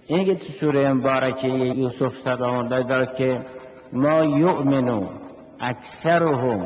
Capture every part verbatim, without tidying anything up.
اینه که تو سوره مبارکه یوسف سلام الله دارد که ما یؤمنو اکثرهم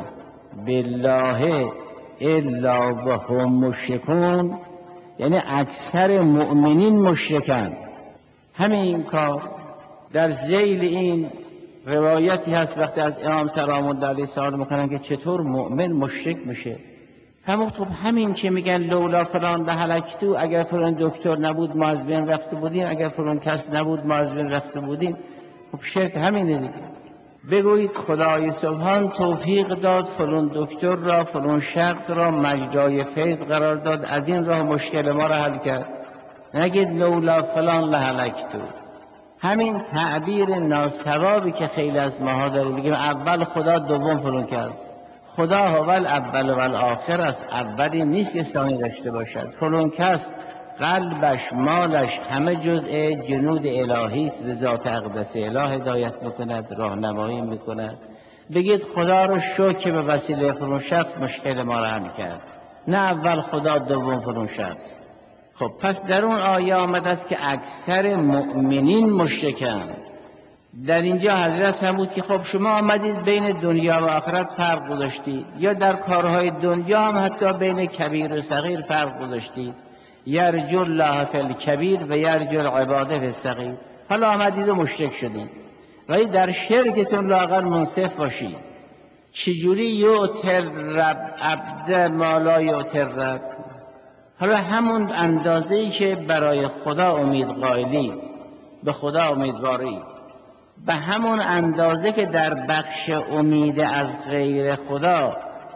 بالله الا وهم مشرکون، یعنی اکثر مؤمنین مشرکن. همین کار در ذیل این روایتی هست وقتی از امام سلام الله علیه سوال میکنن که چطور مؤمن مشرک میشه، همون خب همین که میگن لولا فلان لهلکتو، اگر فلان دکتر نبود ما از بین رفته بودیم، اگر فلان کس نبود ما از بین رفته بودیم. خب شرک همینه دیگه. بگویید خدای سبحان توفیق داد فلان دکتر را، فلان شخص را مجرای فیض قرار داد، از این راه مشکل ما را حل کرد. نگید لولا فلان لهلکتو. همین تعبیر ناصوابی که خیلی از ماها داریم، بگیم اول خدا دوم فلان کس. خدا اول اول و آخر است، اولی نیست که ثانی داشته باشد. فلان کس قلبش مالش همه جزء جنود الهی است، به ذات اقدس اله هدایت میکند، راهنمایی میکند. بگید خدا رو شکر که به وسیله فلان شخص مشکل ما را حل کرد، نه اول خدا دوم فلان شخص. خب پس در اون آیه آمده است که اکثر مؤمنین مشرکند. در اینجا حضرت هم بود که خب شما آمدید بین دنیا و آخرت فرق گذاشتید، یا در کارهای دنیا هم حتی بین کبیر و صغیر فرق گذاشتید. یرجو الله فی الکبیر و یرجو العباده فی الصغیر. حالا آمدید و مشرک شدید، ولی در شرکتون لااقل منصف باشید. چجوری یؤتر رب عبد ما لا یؤتر رب؟ حالا همون اندازه‌ای که برای خدا امید قائلی، به خدا امیدواری، به همون اندازه که در بخش امید از غیر خدا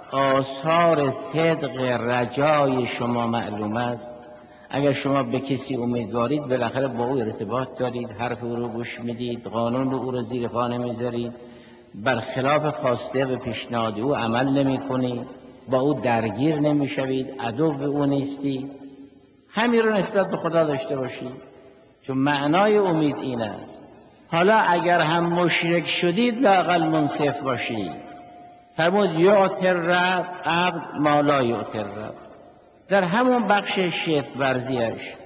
آثار صدق رجای شما معلوم است. اگر شما به کسی امیدوارید بالاخره با او ارتباط دارید، حرف او رو گوش میدید، قانون او رو زیر پا نمیذارید، برخلاف خواسته و پیشنهاد او عمل نمی کنید، با او درگیر نمیشوید، عدو او نیستی. همین رو نسبت به خدا داشته باشید، چون معنای امید این است. حالا اگر هم مشرک شدید لااقل منصف باشید. فرمود یؤتر رب عبد ما لا یؤتر رب. در همون بخش شرک ورزیش